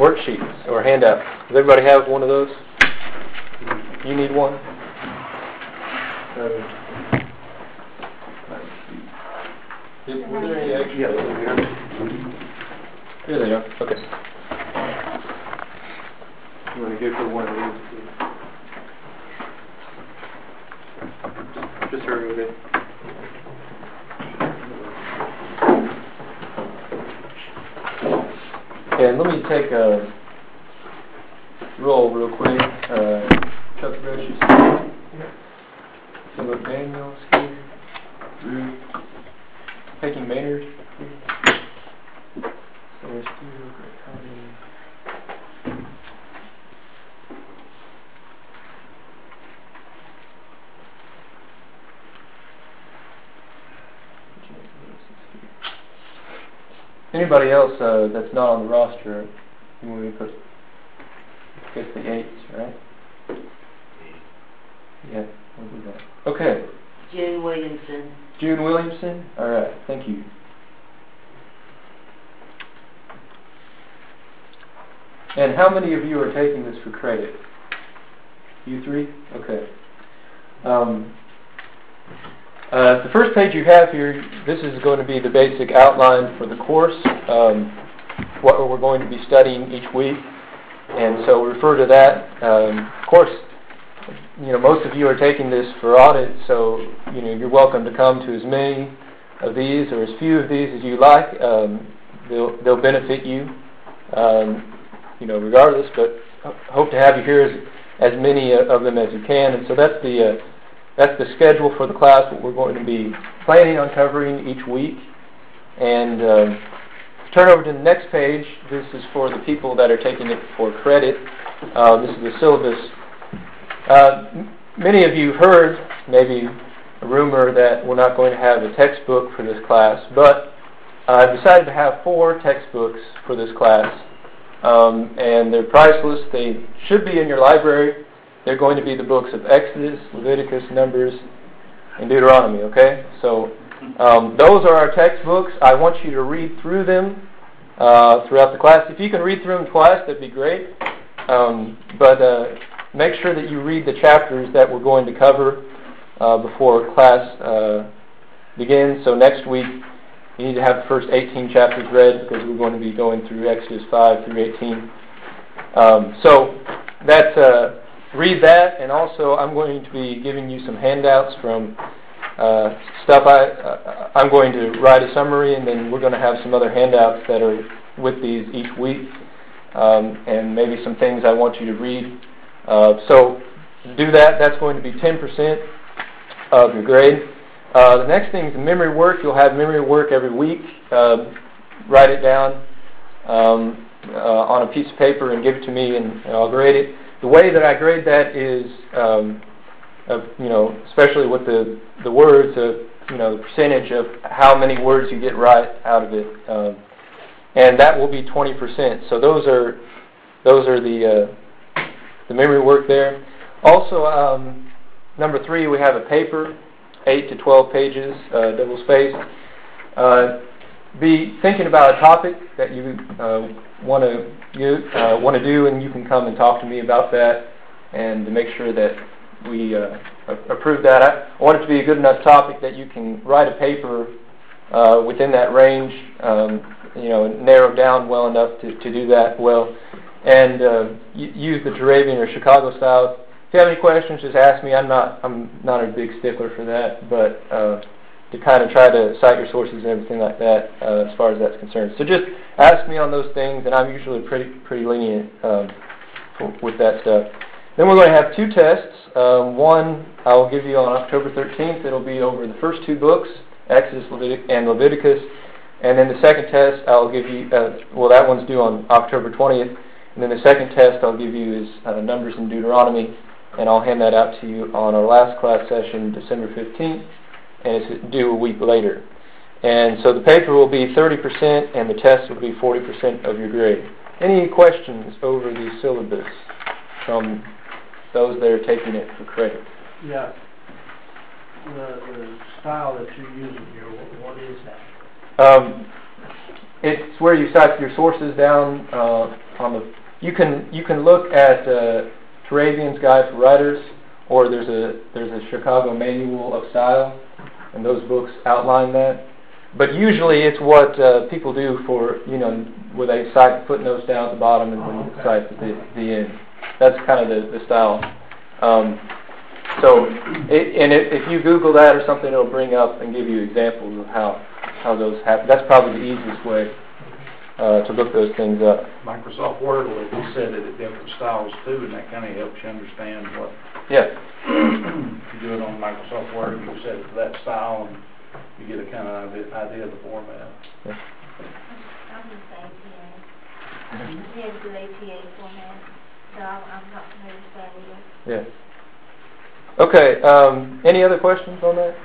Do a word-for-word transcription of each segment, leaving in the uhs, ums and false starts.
worksheets or handouts. Does everybody have one of those? You need one? Uh, were there any extra? Yeah, here they are. Okay. You want to go for one of these? Just hurry with it. And let me take a roll real quick. Uh, Chuck Gross is here. Philip Daniels here. Drew. Peggy Maynard here. Sarah Steele, Greg Hardy. Anybody else uh, that's not on the roster, you want me to put, I guess the eights, right? Yeah, we'll do that. Okay. June Williamson. June Williamson? All right, thank you. And how many of you are taking this for credit? You three? Okay. Um, Uh, the first page you have here, this is going to be the basic outline for the course, um, what we're going to be studying each week, and so refer to that. Um, of course, you know, most of you are taking this for audit, so you know, you're welcome to come to as many of these or as few of these as you like. Um, they'll, they'll benefit you, um, you know, regardless, but hope to have you here as, as many of them as you can, and so that's the uh, That's the schedule for the class, what we're going to be planning on covering each week. And um, turn over to the next page. This is for the people that are taking it for credit. Uh, this is the syllabus. Uh, many of you heard maybe a rumor that we're not going to have a textbook for this class, but I've decided to have four textbooks for this class. Um, and they're priceless. They should be in your library. They're going to be the books of Exodus, Leviticus, Numbers, and Deuteronomy, okay? So um, those are our textbooks. I want you to read through them uh, throughout the class. If you can read through them twice, that'd be great. Um, but uh, make sure that you read the chapters that we're going to cover uh, before class uh, begins. So next week, you need to have the first eighteen chapters read because we're going to be going through Exodus five through eighteen. Um, so that's... Uh, Read that, and also I'm going to be giving you some handouts from uh, stuff I, uh, I'm going to write a summary, and then we're going to have some other handouts that are with these each week, um, and maybe some things I want you to read. Uh, so do that. That's going to be ten percent of your grade. Uh, the next thing is memory work. You'll have memory work every week. Uh, write it down um, uh, on a piece of paper and give it to me, and, and I'll grade it. The way that I grade that is, um, of, you know, especially with the the words, of, you know, the percentage of how many words you get right out of it, um, and that will be twenty percent. So those are those are the uh, the memory work there. Also, um, number three, we have a paper, eight to twelve pages, uh, double spaced. Uh, be thinking about a topic that you uh, want to you uh, want to do, and you can come and talk to me about that, and to make sure that we uh, approve that. I, I want it to be a good enough topic that you can write a paper uh, within that range, um, you know, narrow down well enough to, to do that well, and uh, use the Turabian or Chicago style. If you have any questions, just ask me. I'm not I'm not a big stickler for that, but uh, to kind of try to cite your sources and everything like that uh, as far as that's concerned. So just ask me on those things, and I'm usually pretty pretty lenient um, for, with that stuff. Then we're going to have two tests. Um, one I will give you on October thirteenth. It'll be over the first two books, Exodus Levitic- and Leviticus. And then the second test I'll give you, uh, well, that one's due on October twentieth. And then the second test I'll give you is uh, Numbers and Deuteronomy, and I'll hand that out to you on our last class session, December fifteenth. And it's due a week later. And so the paper will be thirty percent and the test will be forty percent of your grade. Any questions over the syllabus from those that are taking it for credit? Yeah. The, the style that you're using here, what, what is that? Um, it's where you cite your sources down uh, on the. You can you can look at uh, Turabian's Guide for Writers, or there's a there's a Chicago Manual of Style, and those books outline that. But usually it's what uh, people do for, you know, where they cite footnotes down at the bottom and then okay. cite at the, the end. That's kind of the, the style. Um, so, it, and it, if you Google that or something, it'll bring up and give you examples of how, how those happen. That's probably the easiest way uh, to look those things up. Microsoft Word will be set it at different styles too, and that kind of helps you understand what. Yeah. If you do it on Microsoft Word, you set it to that style, and you get a kind of idea of the format. Yeah. I'm just A P A. He has good A P A format, so I'm, I'm not familiar with that either. Yeah. Okay, um, any other questions on that?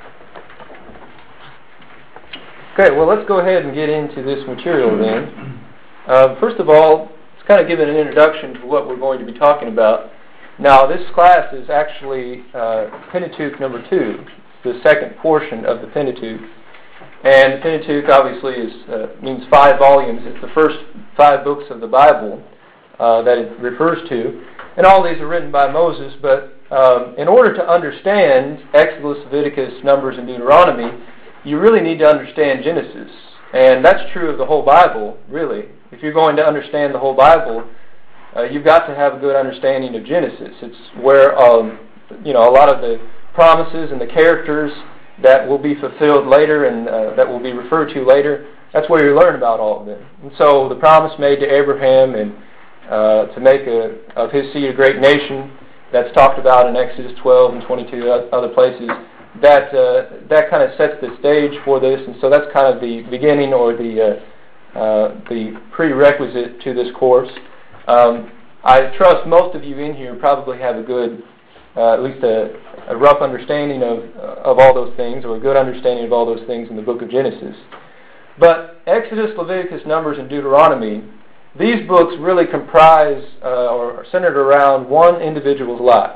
Okay, well, let's go ahead and get into this material then. Uh, first of all, let's kind of give it an introduction to what we're going to be talking about. Now, this class is actually uh, Pentateuch number two, the second portion of the Pentateuch. And the Pentateuch obviously is, uh, means five volumes. It's the first five books of the Bible uh, that it refers to. And all these are written by Moses, but um, in order to understand Exodus, Leviticus, Numbers, and Deuteronomy, you really need to understand Genesis. And that's true of the whole Bible, really. If you're going to understand the whole Bible, uh, you've got to have a good understanding of Genesis. It's where um, you know, a lot of the promises and the characters that will be fulfilled later and uh, that will be referred to later, that's where you learn about all of them. And so the promise made to Abraham and uh, to make a, of his seed a great nation, that's talked about in Exodus twelve and twenty-two other places, that uh, that kind of sets the stage for this, and so that's kind of the beginning or the uh, uh, the prerequisite to this course. Um, I trust most of you in here probably have a good, uh, at least a, a rough understanding of uh, of all those things, or a good understanding of all those things in the book of Genesis. But Exodus, Leviticus, Numbers, and Deuteronomy, these books really comprise uh, or are centered around one individual's life.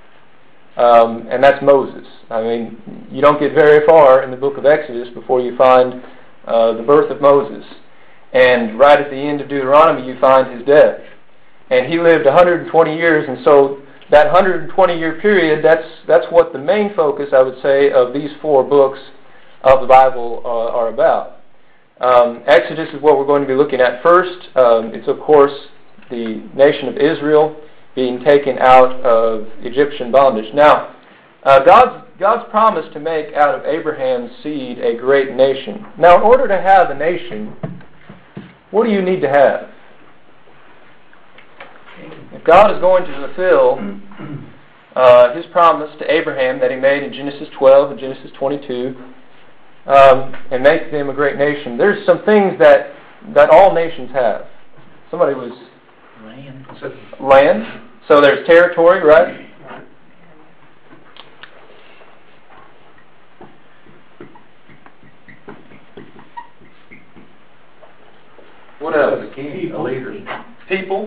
Um, and that's Moses. I mean, you don't get very far in the book of Exodus before you find uh, the birth of Moses. And right at the end of Deuteronomy, you find his death. And he lived one hundred twenty years, and so that one hundred twenty year period, that's that's what the main focus, I would say, of these four books of the Bible uh, are about. Um, Exodus is what we're going to be looking at first. Um, it's, of course, the nation of Israel being taken out of Egyptian bondage. Now, uh, God's, God's promise to make out of Abraham's seed a great nation. Now, in order to have a nation, what do you need to have? If God is going to fulfill uh, His promise to Abraham that He made in Genesis twelve and Genesis twenty-two, um, and make them a great nation, there's some things that, that all nations have. Somebody was... Land. Land. So there's territory, right? What else? A king, a leader. People.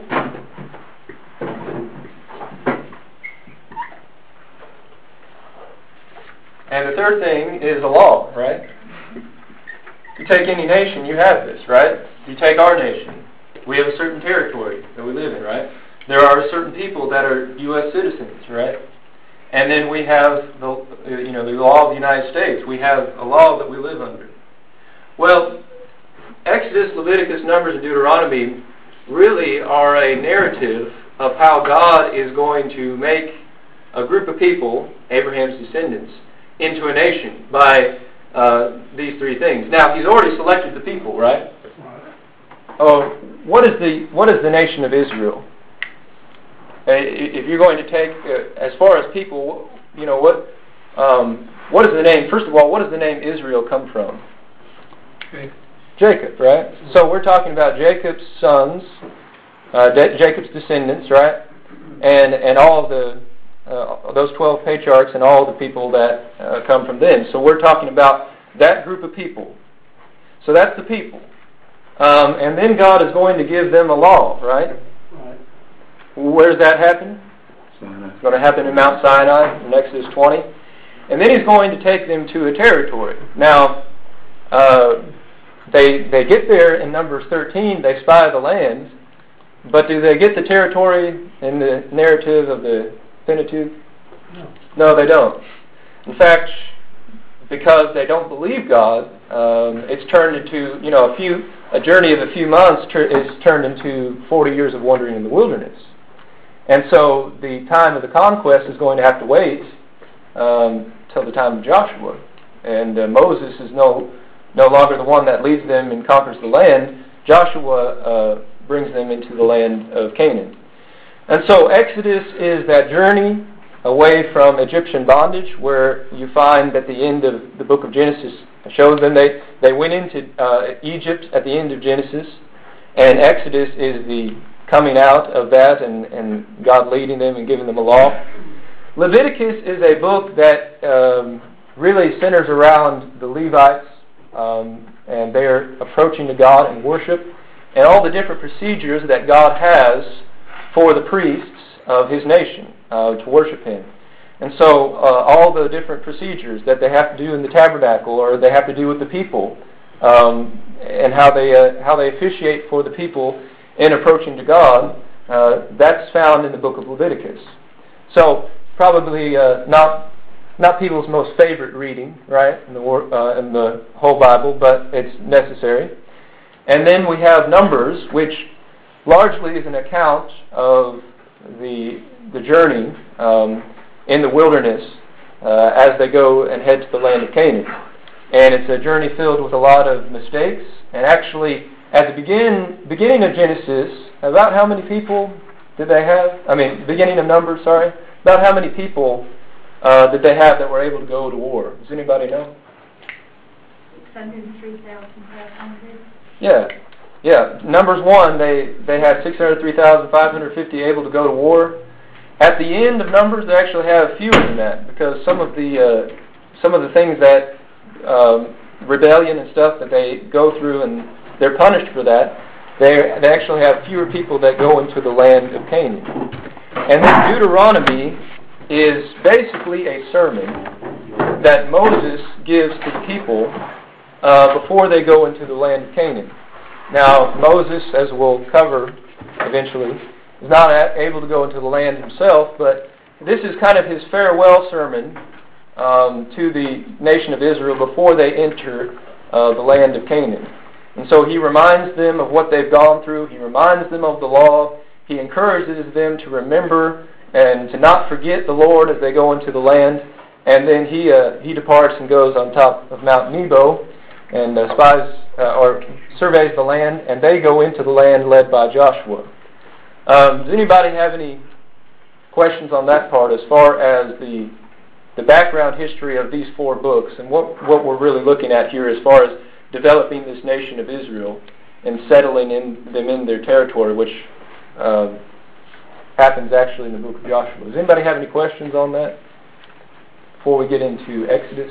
And the third thing is a law, right? If you take any nation, you have this, right? If you take our nation, we have a certain territory that we live in, right? There are certain people that are U S citizens, right? And then we have the, you know, the law of the United States. We have a law that we live under. Well, Exodus, Leviticus, Numbers, and Deuteronomy really are a narrative of how God is going to make a group of people, Abraham's descendants, into a nation by uh, these three things. Now, He's already selected the people, right? Oh, what is the what is the nation of Israel? Uh, if you're going to take, uh, as far as people, you know, what um, what is the name? First of all, what does the name Israel come from? Okay. Jacob, right? So we're talking about Jacob's sons, uh, De- Jacob's descendants, right? And and all of the uh, those twelve patriarchs and all the people that uh, come from them. So we're talking about that group of people. So that's the people. Um, and then God is going to give them a law, right? Right. Where does that happen? Sinai. It's going to happen in Mount Sinai in Exodus twenty. And then He's going to take them to a territory. Now, uh, they they get there in Numbers thirteen, they spy the land, but do they get the territory in the narrative of the Pentateuch? No. No, they don't. In fact, because they don't believe God, um, it's turned into, you know, a few a journey of a few months tur- is turned into forty years of wandering in the wilderness. And so the time of the conquest is going to have to wait um, till the time of Joshua. And uh, Moses is no no longer the one that leads them and conquers the land. Joshua uh, brings them into the land of Canaan. And so Exodus is that journey away from Egyptian bondage, where you find at the end of the book of Genesis shows them they, they went into uh, Egypt at the end of Genesis, and Exodus is the coming out of that and, and God leading them and giving them a law. Leviticus is a book that um, really centers around the Levites um, and their approaching to God and worship, and all the different procedures that God has for the priests of His nation uh, to worship Him. And so uh, all the different procedures that they have to do in the tabernacle, or they have to do with the people, um, and how they uh, how they officiate for the people in approaching to God, uh, that's found in the book of Leviticus. So probably uh, not not people's most favorite reading, right, in the uh, in the whole Bible, but it's necessary. And then we have Numbers, which largely is an account of the the journey um, in the wilderness uh, as they go and head to the land of Canaan. And it's a journey filled with a lot of mistakes. And actually, at the begin, beginning of Genesis, about how many people did they have? I mean, beginning of Numbers, sorry. About how many people uh, did they have that were able to go to war? Does anybody know? six hundred three thousand five hundred. Yeah. Yeah. Numbers one, they, they had six hundred three thousand five hundred fifty able to go to war. At the end of Numbers, they actually have fewer than that, because some of the uh, some of the things that um, rebellion and stuff that they go through, and they're punished for that. They they actually have fewer people that go into the land of Canaan. And then Deuteronomy is basically a sermon that Moses gives to the people uh, before they go into the land of Canaan. Now, Moses, as we'll cover eventually, is not able to go into the land himself, but this is kind of his farewell sermon um, to the nation of Israel before they enter uh, the land of Canaan. And so he reminds them of what they've gone through. He reminds them of the law. He encourages them to remember and to not forget the Lord as they go into the land. And then he uh, he departs and goes on top of Mount Nebo and uh, spies uh, or surveys the land, and they go into the land led by Joshua. Um, does anybody have any questions on that part as far as the the background history of these four books and what, what we're really looking at here as far as developing this nation of Israel and settling in them in their territory, which um, happens actually in the book of Joshua? Does anybody have any questions on that before we get into Exodus?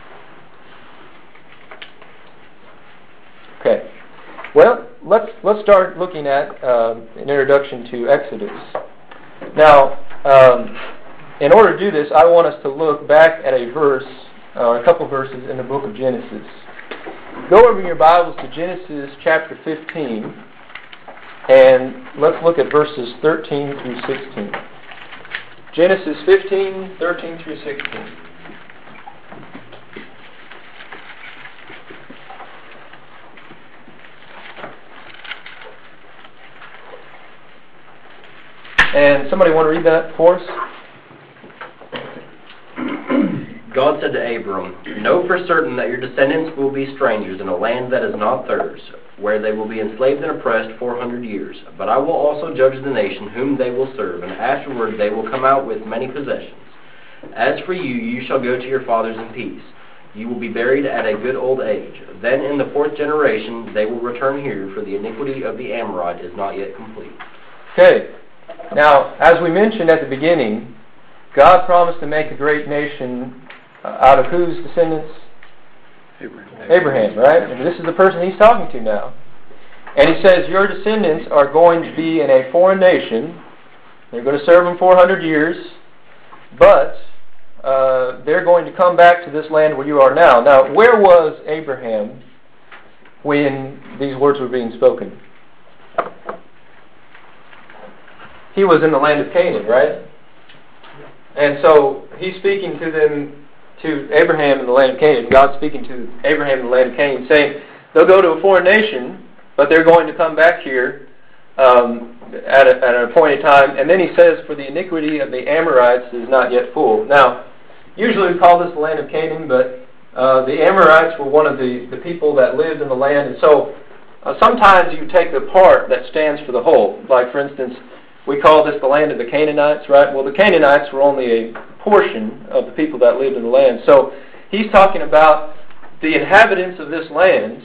Okay. Well, let's let's start looking at uh, an introduction to Exodus. Now, um, in order to do this, I want us to look back at a verse, or uh, a couple verses in the book of Genesis. Go over in your Bibles to Genesis chapter fifteen, and let's look at verses thirteen through sixteen. Genesis fifteen, thirteen through sixteen. And somebody want to read that for us? God said to Abram, "Know for certain that your descendants will be strangers in a land that is not theirs, where they will be enslaved and oppressed four hundred years. But I will also judge the nation whom they will serve, and afterward they will come out with many possessions. As for you, you shall go to your fathers in peace. You will be buried at a good old age. Then in the fourth generation they will return here, for the iniquity of the Amorite is not yet complete." Okay. Now, as we mentioned at the beginning, God promised to make a great nation uh, out of whose descendants? Abraham. Abraham, right? And this is the person he's talking to now. And he says, your descendants are going to be in a foreign nation. They're going to serve them four hundred years. But uh, they're going to come back to this land where you are now. Now, where was Abraham when these words were being spoken? He was in the land of Canaan, right? And so he's speaking to them, to Abraham in the land of Canaan. God's speaking to Abraham in the land of Canaan, saying they'll go to a foreign nation, but they're going to come back here um, at, a, at an appointed time. And then he says, for the iniquity of the Amorites is not yet full. Now, usually we call this the land of Canaan, but uh, the Amorites were one of the, the people that lived in the land. And so uh, sometimes you take the part that stands for the whole. Like, for instance, we call this the land of the Canaanites, right? Well, the Canaanites were only a portion of the people that lived in the land. So he's talking about the inhabitants of this land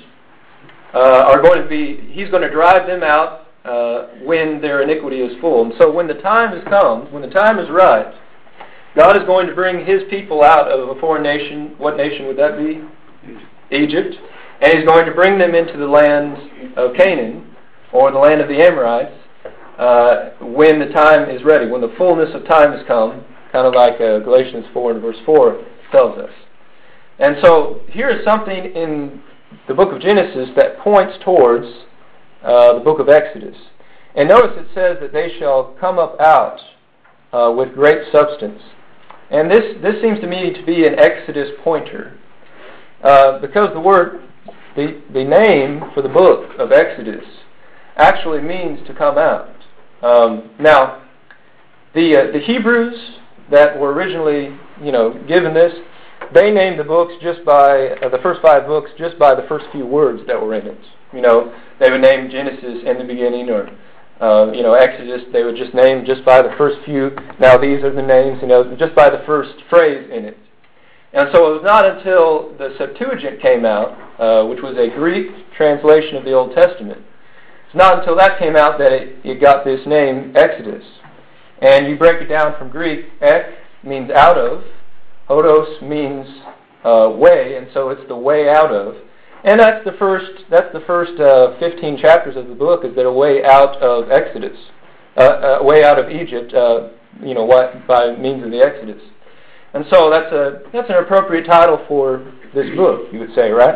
uh, are going to be, he's going to drive them out uh, when their iniquity is full. And so when the time has come, when the time is right, God is going to bring his people out of a foreign nation. What nation would that be? Egypt. And he's going to bring them into the land of Canaan, or the land of the Amorites, Uh, when the time is ready, when the fullness of time has come, kind of like uh, Galatians four and verse four tells us. And so here is something in the book of Genesis that points towards uh, the book of Exodus. And notice it says that they shall come up out uh, with great substance. And this, this seems to me to be an Exodus pointer. Uh, because the word, the, the name for the book of Exodus actually means to come out. Um, now, the uh, the Hebrews that were originally, you know, given this, they named the books just by uh, the first five books just by the first few words that were in it. You know, they would name Genesis in the beginning, or uh, you know, Exodus. They would just name just by the first few. Now these are the names, you know, just by the first phrase in it. And so it was not until the Septuagint came out, uh, which was a Greek translation of the Old Testament. It's not until that came out that it, it got this name, Exodus. And you break it down from Greek, ek means out of, hodos means uh, way, and so it's the way out of. And that's the first, that's the first uh, fifteen chapters of the book, is that a way out of Exodus, uh, a way out of Egypt, uh, you know, what, by means of the Exodus. And so that's a that's an appropriate title for this book, you would say, right?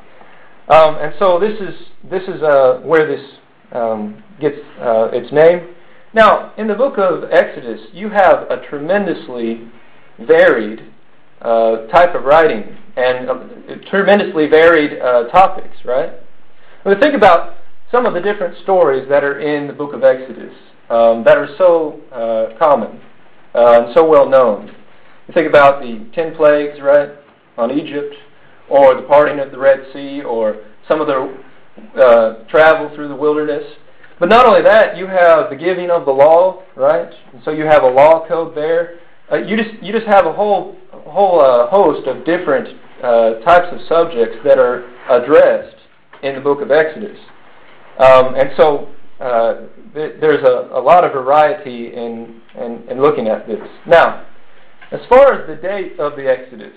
Um, and so this is this is uh, where this um, gets uh, its name. Now, in the book of Exodus, you have a tremendously varied uh, type of writing and uh, tremendously varied uh, topics, right? Well, think about some of the different stories that are in the book of Exodus um, that are so uh, common uh, and so well known. You think about the ten plagues, right, on Egypt, or the parting of the Red Sea, or some of the uh, travel through the wilderness. But not only that, you have the giving of the law, right? And so you have a law code there. Uh, you just you just have a whole a whole uh, host of different uh, types of subjects that are addressed in the book of Exodus. Um, and so uh, th- there's a, a lot of variety in, in in looking at this. Now, as far as the date of the Exodus,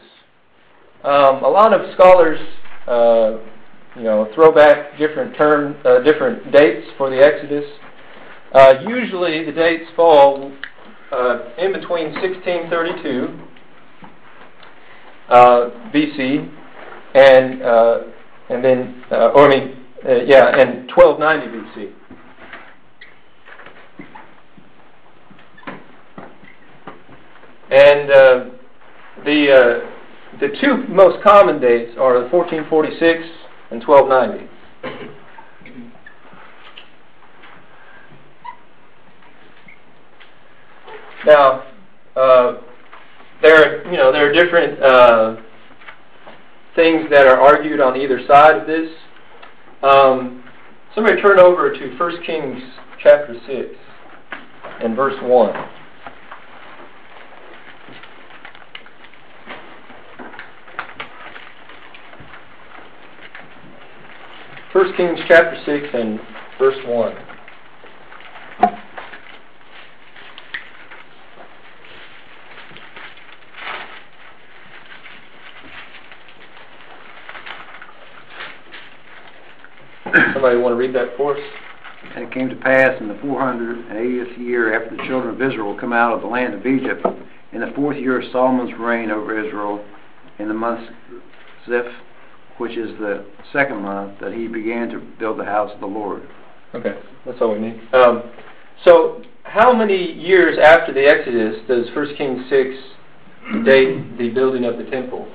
um, a lot of scholars, uh, you know, throw back different term, uh, different dates for the Exodus. Uh, usually, the dates fall uh, in between sixteen thirty-two uh, B C and uh, and then, uh, or I mean, uh, yeah, and twelve ninety B C. And uh, the uh, the two most common dates are the fourteen forty-six and twelve ninety. Now, uh, there you know there are different uh, things that are argued on either side of this. Um, somebody turn over to First Kings chapter six and verse one. First Kings chapter six and verse one. Somebody want to read that for us? And it came to pass in the four hundred and eightieth year after the children of Israel come out of the land of Egypt, in the fourth year of Solomon's reign over Israel, in the month Ziph, which is the second month, that he began to build the house of the Lord. Okay, that's all we need. Um, so, how many years after the Exodus does First Kings six date the building of the temple?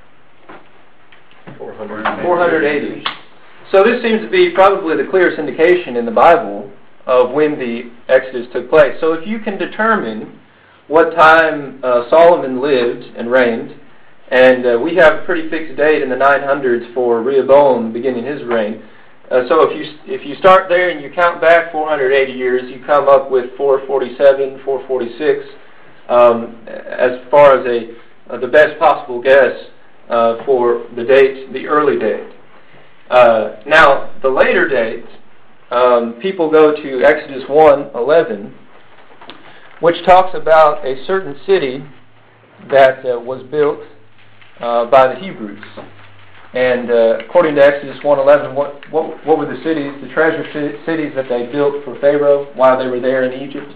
four hundred. four hundred eighty. So this seems to be probably the clearest indication in the Bible of when the Exodus took place. So if you can determine what time uh, Solomon lived and reigned, and uh, we have a pretty fixed date in the nine hundreds for Rehoboam beginning his reign. Uh, so if you if you start there and you count back four hundred eighty years, you come up with four forty-seven, four forty-six, um, as far as a uh, the best possible guess uh, for the date, the early date. Uh, now the later date, um, people go to Exodus one eleven, which talks about a certain city that uh, was built uh, by the Hebrews. And uh, according to Exodus one eleven, what, what what were the cities, the treasure c- cities that they built for Pharaoh while they were there in Egypt?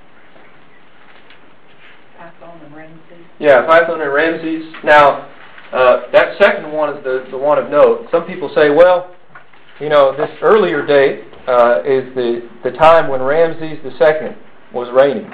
Python and Ramses. Yeah, Python and Ramses. Now, uh, that second one is the, the one of note. Some people say, well, you know, this earlier date uh, is the, the time when Ramses the second was reigning.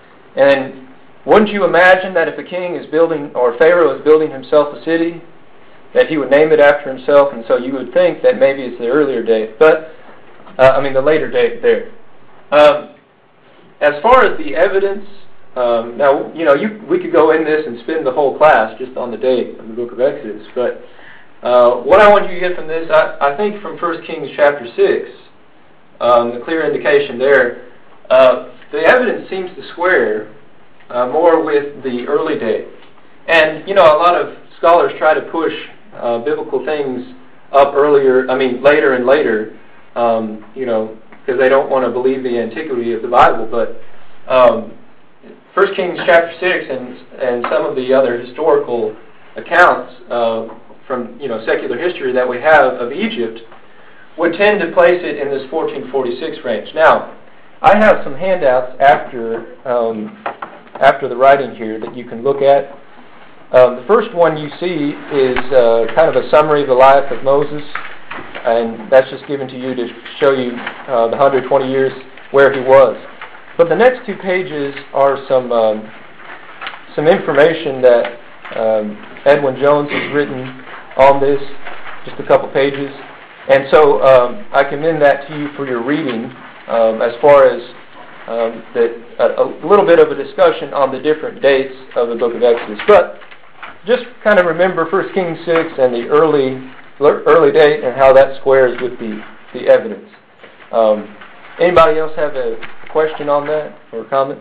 And wouldn't you imagine that if a king is building, or Pharaoh is building himself a city, that he would name it after himself, and so you would think that maybe it's the earlier date, but, uh, I mean the later date there. Um, as far as the evidence, um, now, you know, you, we could go in this and spend the whole class just on the date of the book of Exodus, but uh, what I want you to get from this, I, I think from First Kings chapter six, um, the clear indication there, uh, the evidence seems to square uh, more with the early date. And, you know, a lot of scholars try to push Uh, biblical things up earlier, I mean later and later, um, you know, because they don't want to believe the antiquity of the Bible. But um, First Kings chapter six and and some of the other historical accounts uh, from you know secular history that we have of Egypt would tend to place it in this fourteen forty-six range. Now, I have some handouts after um, after the writing here that you can look at. Um, the first one you see is uh, kind of a summary of the life of Moses, and that's just given to you to show you uh, the one hundred twenty years where he was. But the next two pages are some um, some information that um, Edwin Jones has written on this, just a couple pages. And so um, I commend that to you for your reading um, as far as um, the, a, a little bit of a discussion on the different dates of the book of Exodus. But just kind of remember First Kings six and the early early date and how that squares with the, the evidence. Um, anybody else have a question on that or a comment?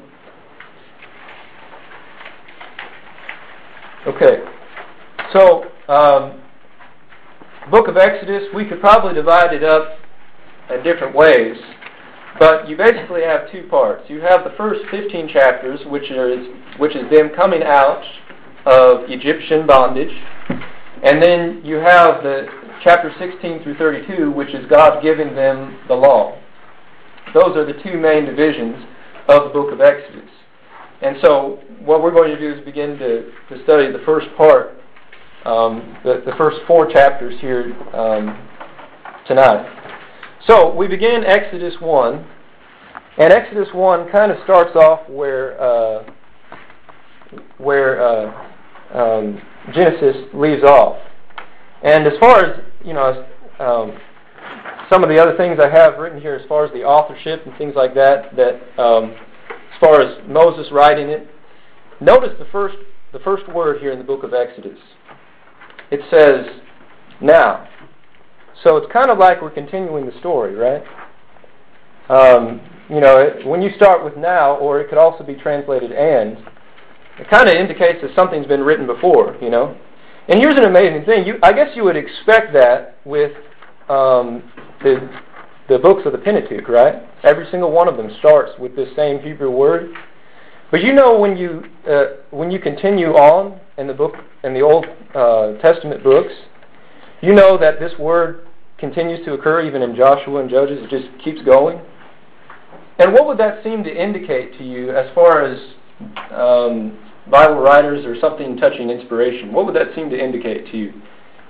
Okay. So, um, book of Exodus, we could probably divide it up in different ways, but you basically have two parts. You have the first fifteen chapters, which is which is them coming out of Egyptian bondage, and then you have the chapter sixteen through thirty-two, which is God giving them the law. Those are the two main divisions of the book of Exodus. And so what we're going to do is begin to, to study the first part, um, the, the first four chapters here um, tonight. So we begin Exodus one, and Exodus one kind of starts off where uh, where uh, Um, Genesis leaves off. And as far as, you know, um, some of the other things I have written here as far as the authorship and things like that, that um, as far as Moses writing it, notice the first the first word here in the book of Exodus. It says, now. So it's kind of like we're continuing the story, right? Um, you know, it, when you start with now, or it could also be translated and, it kind of indicates that something's been written before, you know. And here's an amazing thing. You, I guess you would expect that with um, the the books of the Pentateuch, right? Every single one of them starts with this same Hebrew word. But you know, when you uh, when you continue on in the book in the Old uh, Testament books, you know that this word continues to occur even in Joshua and Judges. It just keeps going. And what would that seem to indicate to you as far as um, Bible writers or something touching inspiration? What would that seem to indicate to you?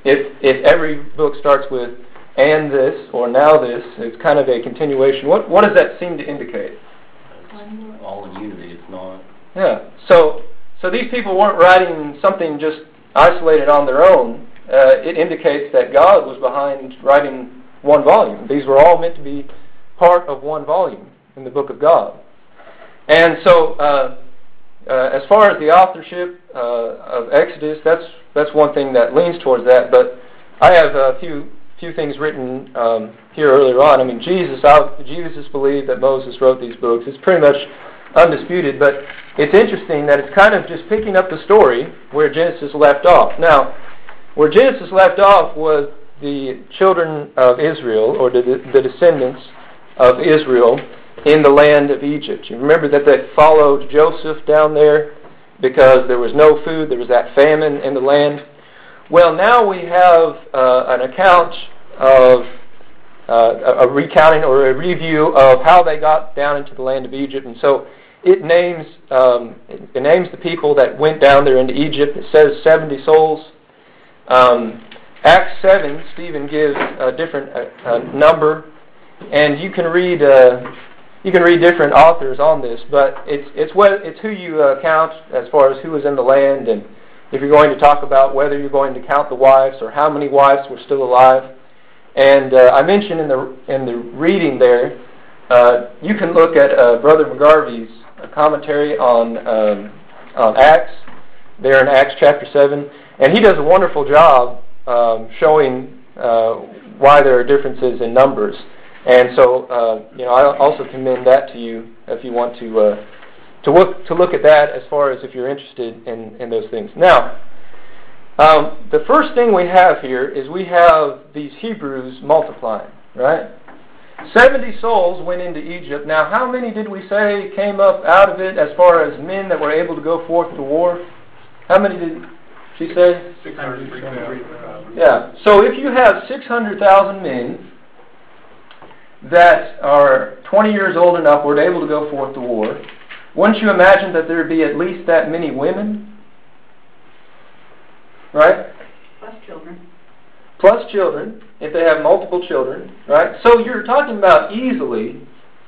if if every book starts with and this or now this, it's kind of a continuation. What what does that seem to indicate? It's all in unity. It's not. Yeah. So so these people weren't writing something just isolated on their own. Uh, it indicates that God was behind writing one volume. These were all meant to be part of one volume in the Book of God. And so, uh, uh, as far as the authorship uh, of Exodus, that's that's one thing that leans towards that. But I have a few few things written um, here earlier on. I mean, Jesus, I, Jesus believed that Moses wrote these books. It's pretty much undisputed. But it's interesting that it's kind of just picking up the story where Genesis left off. Now, where Genesis left off was the children of Israel, or the, the descendants of Israel, in the land of Egypt. You remember that they followed Joseph down there because there was no food, there was that famine in the land. Well, now we have uh, an account of uh, a recounting or a review of how they got down into the land of Egypt, and so it names um, it names the people that went down there into Egypt. It says seventy souls. Um, Acts seven, Stephen gives a different uh, uh, number, and you can read uh, you can read different authors on this, but it's it's what it's who you uh, count as far as who was in the land, and if you're going to talk about whether you're going to count the wives or how many wives were still alive. And uh, I mentioned in the in the reading there, uh, you can look at uh, Brother McGarvey's commentary on um, on Acts, there in Acts chapter seven, and he does a wonderful job um, showing uh, why there are differences in numbers. And so, uh, you know, I also commend that to you if you want to uh, to look to look at that as far as if you're interested in, in those things. Now, um, the first thing we have here is we have these Hebrews multiplying, right? Seventy souls went into Egypt. Now, how many did we say came up out of it as far as men that were able to go forth to war? How many did she say? six hundred three thousand. Yeah. So if you have six hundred thousand men that are twenty years old and upward, able to go forth to war, wouldn't you imagine that there would be at least that many women? Right? Plus children. Plus children, if they have multiple children, right? So you're talking about easily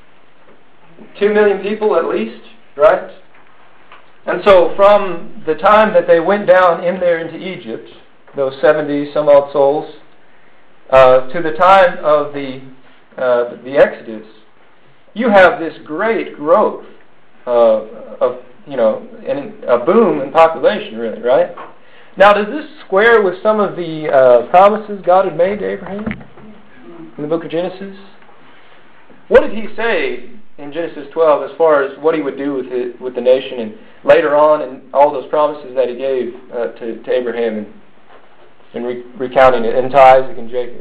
two million people at least, right? And so from the time that they went down in there into Egypt, those seventy some odd souls, uh, to the time of the uh, the Exodus, you have this great growth uh, of, you know, and a boom in population, really, right? Now, does this square with some of the uh, promises God had made to Abraham in the book of Genesis? What did he say in Genesis twelve as far as what he would do with it, with the nation, and later on, and all those promises that he gave uh, to, to Abraham, and, and re- recounting it, and to Isaac and Jacob?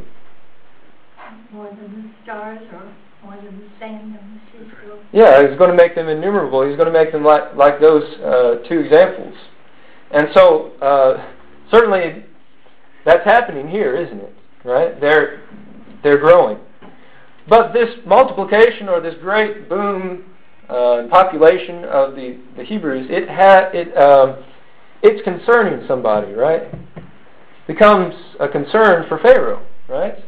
More than the stars or more than the sand on the seashore. Yeah, he's going to make them innumerable. He's going to make them like, like those uh, two examples. And so, uh, certainly, that's happening here, isn't it? Right? They're they're growing. But this multiplication, or this great boom uh, in population of the, the Hebrews, it ha- it um, it's concerning somebody, right? Becomes a concern for Pharaoh, right?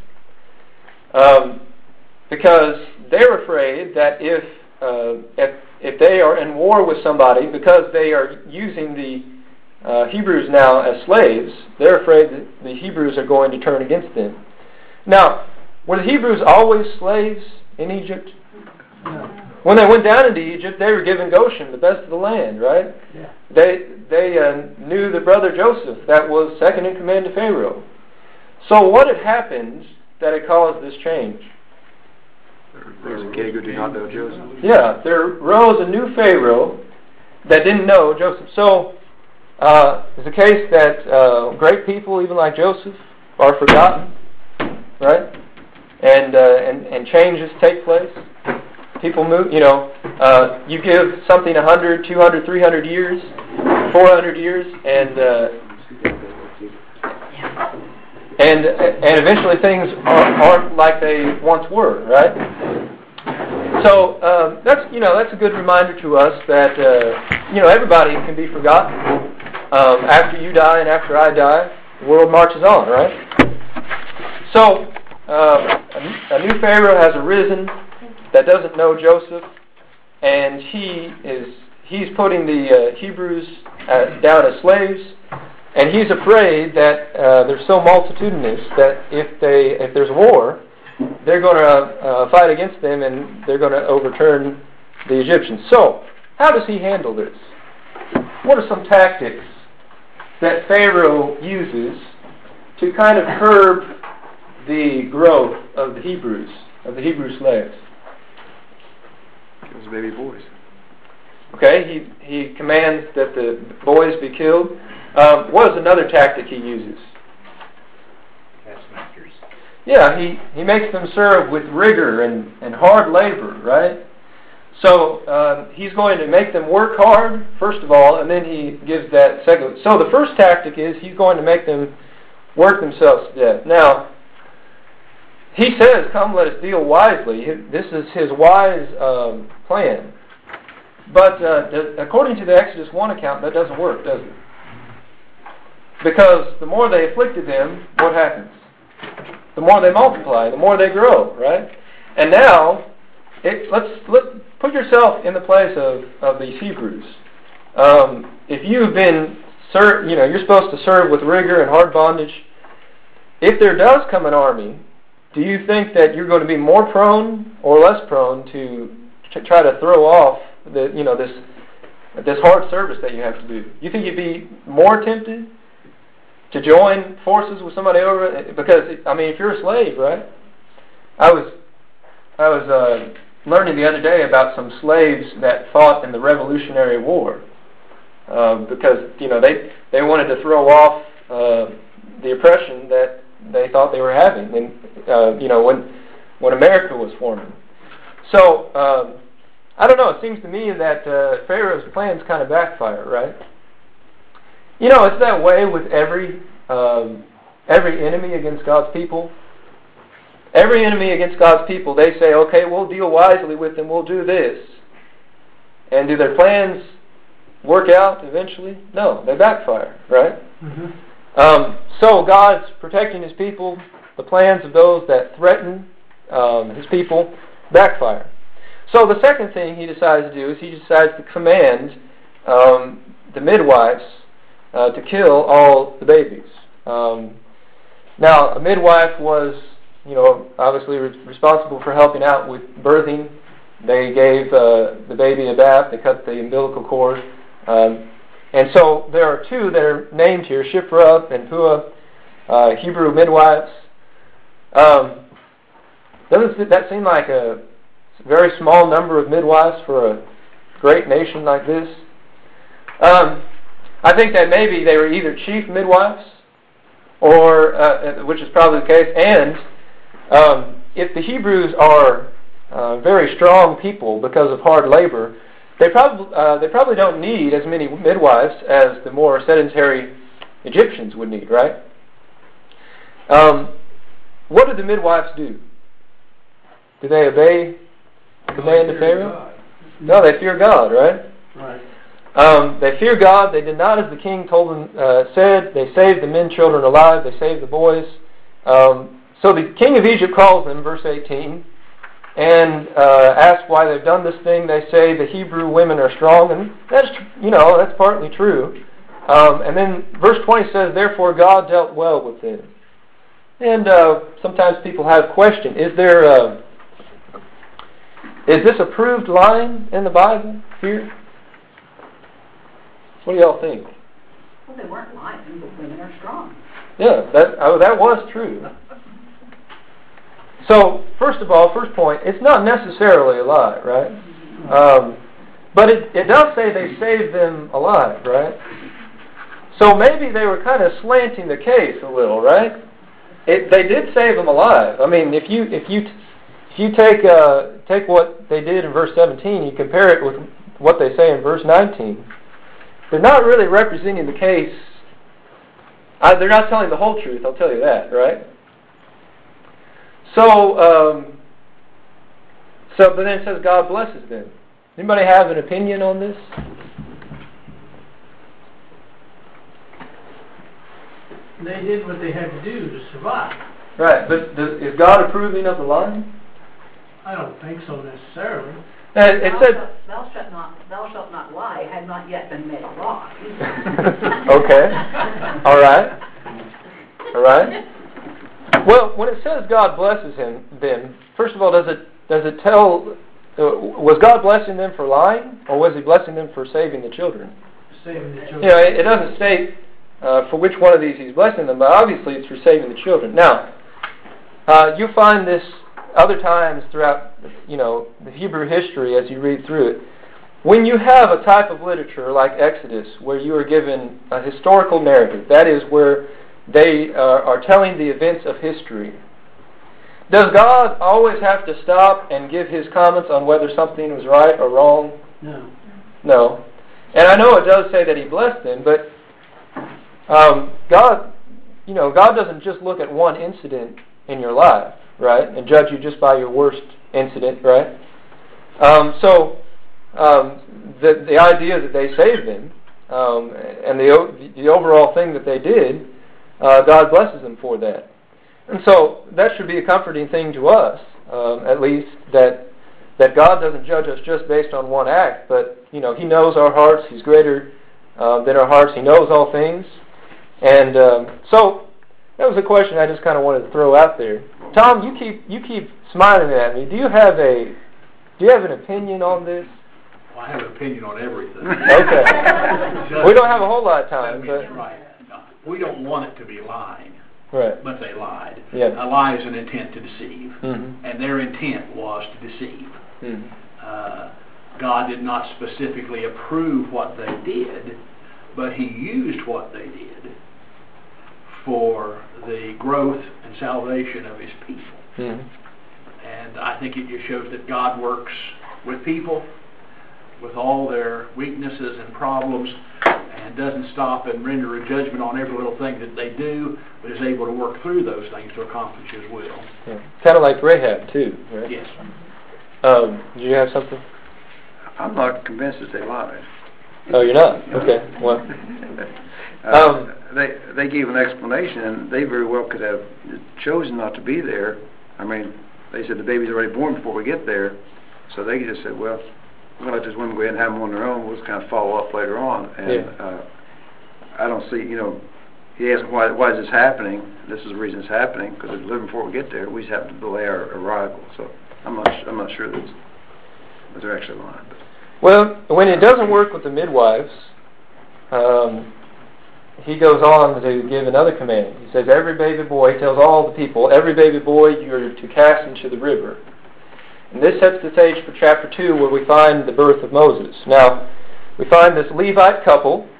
Um, because they're afraid that if, uh, if if they are in war with somebody, because they are using the uh, Hebrews now as slaves, they're afraid that the Hebrews are going to turn against them. Now, were the Hebrews always slaves in Egypt? No. When they went down into Egypt, they were given Goshen, the best of the land, right? Yeah. They they uh, knew the brother Joseph, that was second in command to Pharaoh. So what had happened that had caused this change? There's a king who did not know Joseph. Yeah, there rose a new Pharaoh that didn't know Joseph. So uh, it's a case that uh, great people, even like Joseph, are forgotten, right? And uh, and and changes take place. People move. You know, uh, you give something a hundred, two hundred, three hundred years, four hundred years, and uh, and and eventually things aren't, aren't like they once were, right? So um, that's you know that's a good reminder to us that uh, you know everybody can be forgotten um, after you die and after I die. the world marches on, right? So, uh, a, a new Pharaoh has arisen that doesn't know Joseph, and he is he's putting the uh, Hebrews uh, down as slaves, and he's afraid that uh, they're so multitudinous that if they if there's war, they're going to uh, fight against them and they're going to overturn the Egyptians. So, how does he handle this? What are some tactics that Pharaoh uses to kind of curb the growth of the Hebrews, of the Hebrew slaves? Kills baby boys. Okay, he, he commands that the boys be killed. Um, what is another tactic he uses? Taskmasters. Yeah, he, he makes them serve with rigor and, and hard labor, right? So um, he's going to make them work hard, first of all, and then he gives that second. So the first tactic is he's going to make them work themselves to death. Now, he says, come, let us deal wisely. This is his wise um, plan. But uh, according to the Exodus one account, that doesn't work, does it? Because the more they afflicted them, what happens? The more they multiply, the more they grow, right? And now, it, let's let, put yourself in the place of, of these Hebrews. Um, if you've been, ser- you know, you're supposed to serve with rigor and hard bondage. If there does come an army, do you think that you're going to be more prone or less prone to, to try to throw off the, you know, this this hard service that you have to do? You think you'd be more tempted to join forces with somebody over? Because I mean, if you're a slave, right? I was I was uh, learning the other day about some slaves that fought in the Revolutionary War uh, because you know they they wanted to throw off uh, the oppression that they thought they were having, and uh, you know when when America was forming. So um, I don't know. It seems to me that uh, Pharaoh's plans kind of backfire, right? You know, it's that way with every um, every enemy against God's people. Every enemy against God's people, they say, okay, we'll deal wisely with them, we'll do this. And do their plans work out eventually? No, they backfire, right? Mm-hmm. Um, so God's protecting His people. The plans of those that threaten um, His people backfire. So the second thing He decides to do is He decides to command um, the midwives uh, to kill all the babies. Um, now, a midwife was, you know, obviously re- responsible for helping out with birthing. They gave uh, the baby a bath. They cut the umbilical cord. Um, and so there are two that are named here, Shiphrah and Puah, uh, Hebrew midwives. Um, doesn't that seem like a very small number of midwives for a great nation like this? Um, I think that maybe they were either chief midwives, or uh, which is probably the case, and um, if the Hebrews are uh, very strong people because of hard labor, they probably uh, they probably don't need as many midwives as the more sedentary Egyptians would need, right? Um, what do the midwives do? Do they obey the command of Pharaoh? No, they fear God, right? Right. Um, they fear God. They did not, as the king told them, uh, said. They saved the men, children alive. They saved the boys. Um, so the king of Egypt calls them, verse eighteen, and uh, asks why they've done this thing. They say the Hebrew women are strong, and that's, you know, that's partly true. Um, and then verse twenty says, therefore God dealt well with them. And uh, sometimes people have question: Is there uh, is this a proved line in the Bible here? What do y'all think? Well, they weren't lying, but women are strong. Yeah, that oh, that was true. So, first of all, first point, it's not necessarily a lie, right? Um, but it, it does say they saved them alive, right? So maybe they were kind of slanting the case a little, right? It, they did save them alive. I mean, if you if you if you take uh, take what they did in verse seventeen, you compare it with what they say in verse nineteen. They're not really representing the case. Uh, they're not telling the whole truth, I'll tell you that, right? So, um, so, but then it says God blesses them. Anybody have an opinion on this? They did what they had to do to survive. Right, but does, is God approving of the lying? I don't think so necessarily. Uh, it Thou said... shalt- Thou shalt not, thou shalt not lie had not yet been made law. Okay. All right. All right. Well, when it says God blesses him, then first of all, does it does it tell? Uh, was God blessing them for lying, or was He blessing them for saving the children? Saving the children. You know, it, it doesn't state uh, for which one of these He's blessing them, but obviously it's for saving the children. Now, uh, you find this other times throughout, you know, the Hebrew history as you read through it. When you have a type of literature like Exodus, where you are given a historical narrative, that is where they uh, are telling the events of history, does God always have to stop and give His comments on whether something was right or wrong? No. No. And I know it does say that He blessed them, but um, God, you know, God doesn't just look at one incident in your life, right, and judge you just by your worst incident, right? Um, so um, the the idea that they saved them um, and the the overall thing that they did, uh, God blesses them for that, and so that should be a comforting thing to us, um, at least that that God doesn't judge us just based on one act, but you know He knows our hearts. He's greater uh, than our hearts. He knows all things, and um, so. That was a question I just kind of wanted to throw out there. Tom, you keep you keep smiling at me. Do you have a do you have an opinion on this? Well, I have an opinion on everything. Okay. We don't have a whole lot of time, but right. No, we don't want it to be lying. Right. But they lied. Yeah. A lie is an intent to deceive, mm-hmm. and their intent was to deceive. Mm-hmm. Uh, God did not specifically approve what they did, but He used what they did for the growth and salvation of His people. Mm-hmm. And I think it just shows that God works with people, with all their weaknesses and problems, and doesn't stop and render a judgment on every little thing that they do, but is able to work through those things to accomplish His will. Yeah. Kind of like Rahab, too, right? Yes. Um, do you have something? I'm not convinced that they lied. Oh, you're not? Okay. Well, uh, um, they they gave an explanation, and they very well could have chosen not to be there. I mean, they said the baby's already born before we get there, so they just said, well, we're going to let this woman go ahead and have them on their own. We'll just kind of follow up later on. And yeah. uh, I don't see, you know, he asked why why is this happening? This is the reason it's happening, because it's living before we get there. We just have to delay our arrival. So I'm not I'm not sure that, that they're actually lying. But. Well, when it doesn't work with the midwives, um, he goes on to give another command. He says, every baby boy, he tells all the people, every baby boy you're to cast into the river. And this sets the stage for chapter two, where we find the birth of Moses. Now, we find this Levite couple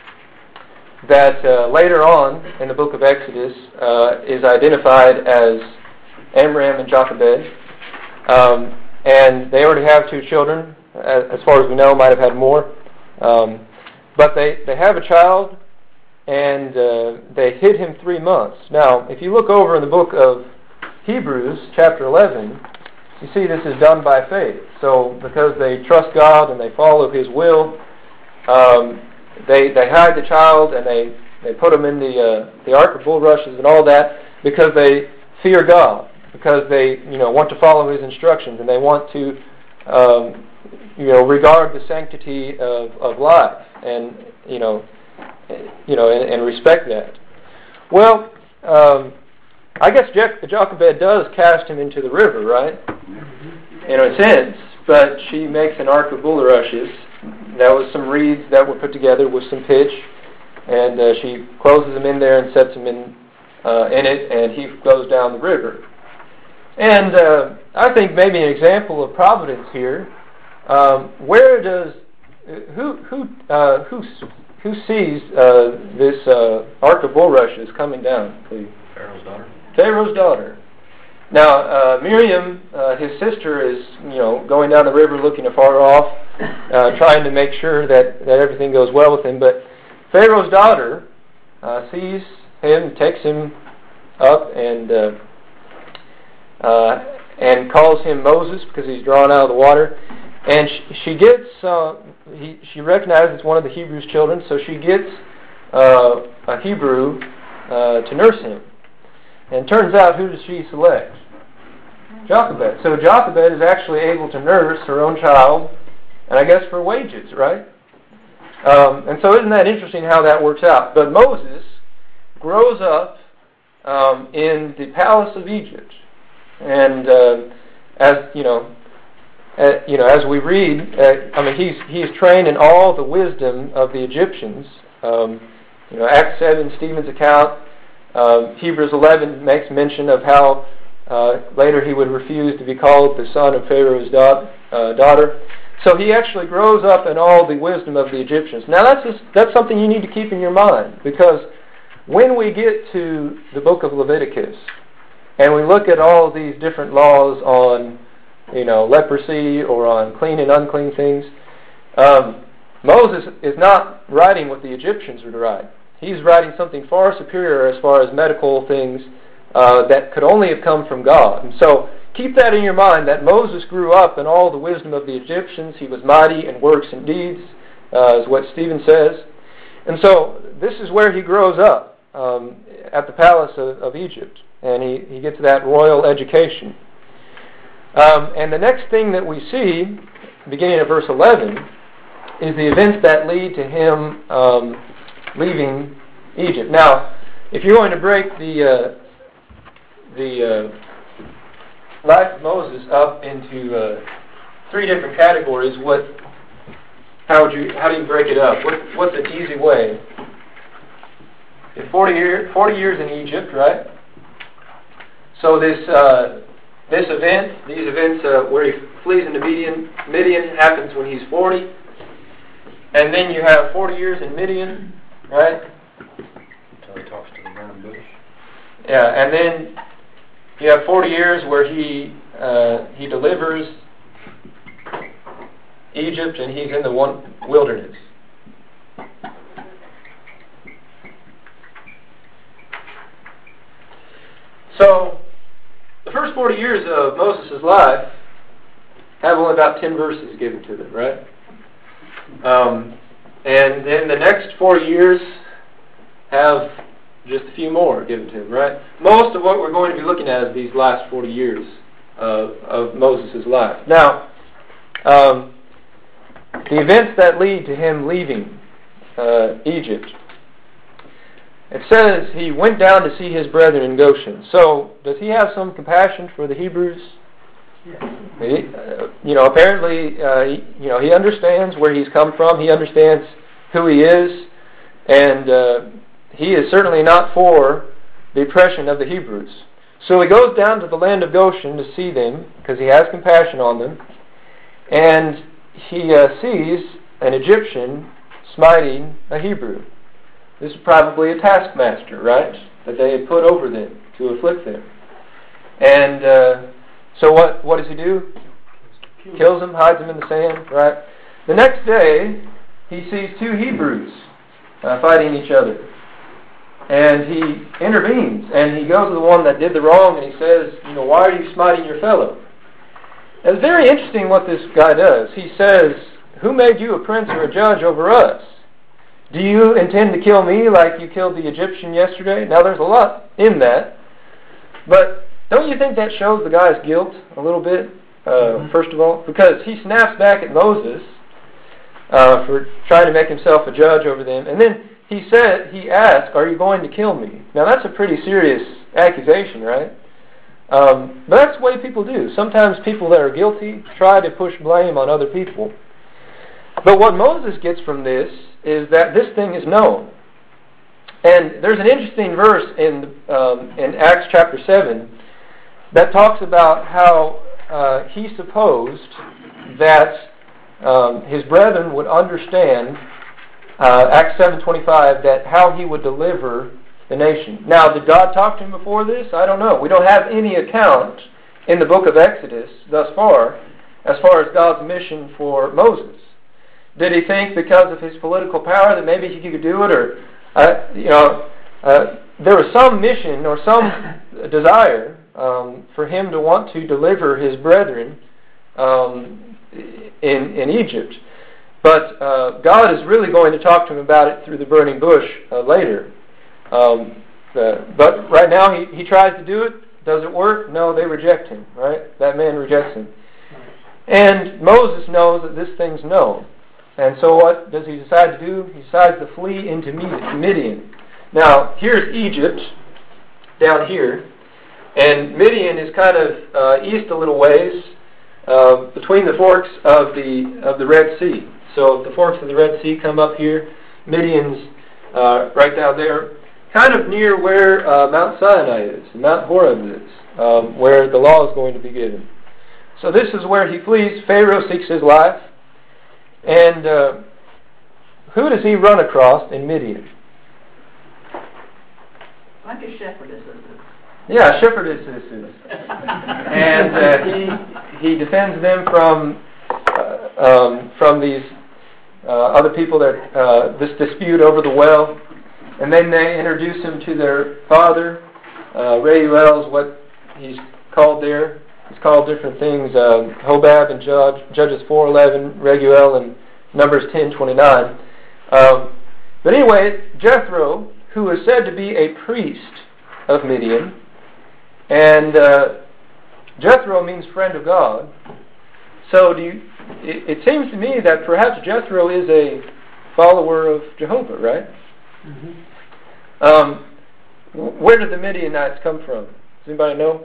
that uh, later on in the book of Exodus uh, is identified as Amram and Jochebed. Um, and they already have two children. As far as we know, might have had more. Um, but they, they have a child, and uh, they hid him three months. Now, if you look over in the book of Hebrews, chapter eleven, you see this is done by faith. So, because they trust God and they follow His will, um, they they hide the child and they, they put him in the uh, the ark of bulrushes and all that because they fear God, because they you know want to follow His instructions and they want to um, you know regard the sanctity of, of life and you know you know and, and respect that. Well, um, I guess Je- Jochebed does cast him into the river, right? In a sense, but she makes an ark of bulrushes. That was some reeds that were put together with some pitch, and uh, she closes him in there and sets him in uh, in it, and he goes down the river. And uh, I think maybe an example of providence here. Um, where does who who uh, who who sees uh, this uh, ark of bulrushes coming down? Please. Pharaoh's daughter. Pharaoh's daughter. Now, uh, Miriam, uh, his sister, is you know going down the river looking afar off, uh, trying to make sure that, that everything goes well with him. But Pharaoh's daughter uh, sees him, takes him up, and uh, uh, and calls him Moses because he's drawn out of the water. And she, she gets uh, he, she recognizes one of the Hebrews' children, so she gets uh, a Hebrew uh, to nurse him. And it turns out, who does she select? Jochebed. So Jochebed is actually able to nurse her own child, and I guess for wages, right? Um, and so isn't that interesting how that works out? But Moses grows up um, in the palace of Egypt. And uh, as, you know, uh, you know, as we read, uh, I mean, he's he's trained in all the wisdom of the Egyptians. Um, you know, Acts seven, Stephen's account, uh, Hebrews eleven makes mention of how uh, later he would refuse to be called the son of Pharaoh's da- uh, daughter. So he actually grows up in all the wisdom of the Egyptians. Now that's just, that's something you need to keep in your mind, because when we get to the book of Leviticus and we look at all these different laws on, you know, leprosy or on clean and unclean things, um, Moses is not writing what the Egyptians would write. He's writing something far superior as far as medical things uh, that could only have come from God. And so keep that in your mind, that Moses grew up in all the wisdom of the Egyptians. He was mighty in works and deeds, uh, is what Stephen says. And so this is where he grows up, um, at the palace of, of Egypt. And he, he gets that royal education. Um, and the next thing that we see, beginning at verse eleven, is the events that lead to him um, leaving Egypt. Now, if you're going to break the uh, the uh, life of Moses up into uh, three different categories, what? How would you? How do you break it up? What, what's an easy way? If forty years, forty years in Egypt, right? So this uh, this event, these events uh, where he flees into Midian, Midian happens when he's forty, and then you have forty years in Midian, right? Until he talks to the burning bush. Yeah, and then you have forty years where he uh, he delivers Egypt, and he's in the one wilderness. So, the first forty years of Moses' life have only about ten verses given to them, right? Um, and then the next forty years have just a few more given to him, right? Most of what we're going to be looking at is these last forty years of, of Moses' life. Now, um, the events that lead to him leaving uh, Egypt. It says he went down to see his brethren in Goshen. So, does he have some compassion for the Hebrews? Yes. He, uh, you know, apparently, uh, he, you know, he understands where he's come from. He understands who he is, and uh, he is certainly not for the oppression of the Hebrews. So he goes down to the land of Goshen to see them, because he has compassion on them, and he uh, sees an Egyptian smiting a Hebrew. This is probably a taskmaster, right, that they had put over them to afflict them. And uh, so what, what does he do? Kills them, hides them in the sand, right? The next day, he sees two Hebrews uh, fighting each other. And he intervenes, and he goes to the one that did the wrong, and he says, you know, why are you smiting your fellow? And it's very interesting what this guy does. He says, who made you a prince or a judge over us? Do you intend to kill me like you killed the Egyptian yesterday? Now, there's a lot in that. But don't you think that shows the guy's guilt a little bit, uh, mm-hmm. first of all? Because he snaps back at Moses uh, for trying to make himself a judge over them. And then he said, he asked, are you going to kill me? Now, that's a pretty serious accusation, right? Um, but that's the way people do. Sometimes people that are guilty try to push blame on other people. But what Moses gets from this is that this thing is known. And there's an interesting verse in um, in Acts chapter seven that talks about how uh, he supposed that um, his brethren would understand, uh, Acts seven twenty-five, that how he would deliver the nation. Now, did God talk to him before this? I don't know. We don't have any account in the book of Exodus thus far as far as God's mission for Moses. Did he think because of his political power that maybe he could do it, or uh, you know, uh, there was some mission or some desire um, for him to want to deliver his brethren um, in in Egypt, but uh, God is really going to talk to him about it through the burning bush uh, later. Um, uh, but right now he, he tries to do it. Does it work? No, they reject him, right? That man rejects him. And Moses knows that this thing's known. And so what does he decide to do? He decides to flee into Midian. Now, here's Egypt, down here. And Midian is kind of uh, east a little ways, uh, between the forks of the of the Red Sea. So the forks of the Red Sea come up here. Midian's uh, right down there, kind of near where uh, Mount Sinai is, Mount Horeb is, um, where the law is going to be given. So this is where he flees. Pharaoh seeks his life. And uh, who does he run across in Midian? Like a shepherdesses. Yeah, shepherdesses. And uh, he he defends them from uh, um, from these uh, other people that uh, this dispute over the well, and then they introduce him to their father. Uh, Reuel is what he's called there. He's called different things: uh, Hobab and Judge, Judges four eleven, Reuel, and Numbers ten twenty-nine. Um, but anyway, Jethro, who is said to be a priest of Midian. And uh, Jethro means friend of God. So do you, it, it seems to me that perhaps Jethro is a follower of Jehovah, right? Mm-hmm. Um, where did the Midianites come from? Does anybody know?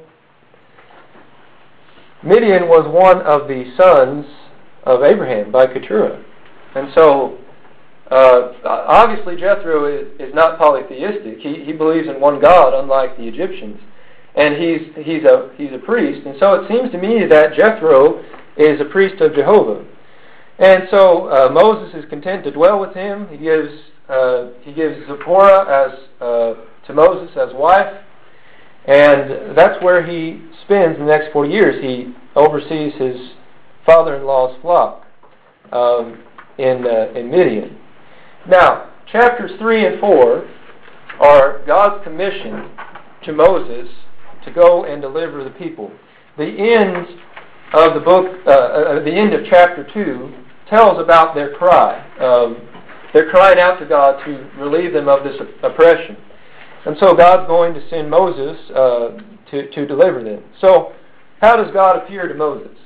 Midian was one of the sons of Abraham by Keturah. And so, uh, obviously Jethro is, is not polytheistic. He, he believes in one God, unlike the Egyptians. And he's he's a he's a priest, and so it seems to me that Jethro is a priest of Jehovah. And so uh, Moses is content to dwell with him. He gives uh, he gives Zipporah as uh, to Moses as wife, and that's where he spends the next forty years. He oversees his father-in-law's flock um, in uh, in Midian. Now, chapters three and four are God's commission to Moses to go and deliver the people. The end of the book, uh, uh, the end of chapter two, tells about their cry. Um, they're crying out to God to relieve them of this oppression. And so God's going to send Moses uh, to, to deliver them. So, how does God appear to Moses?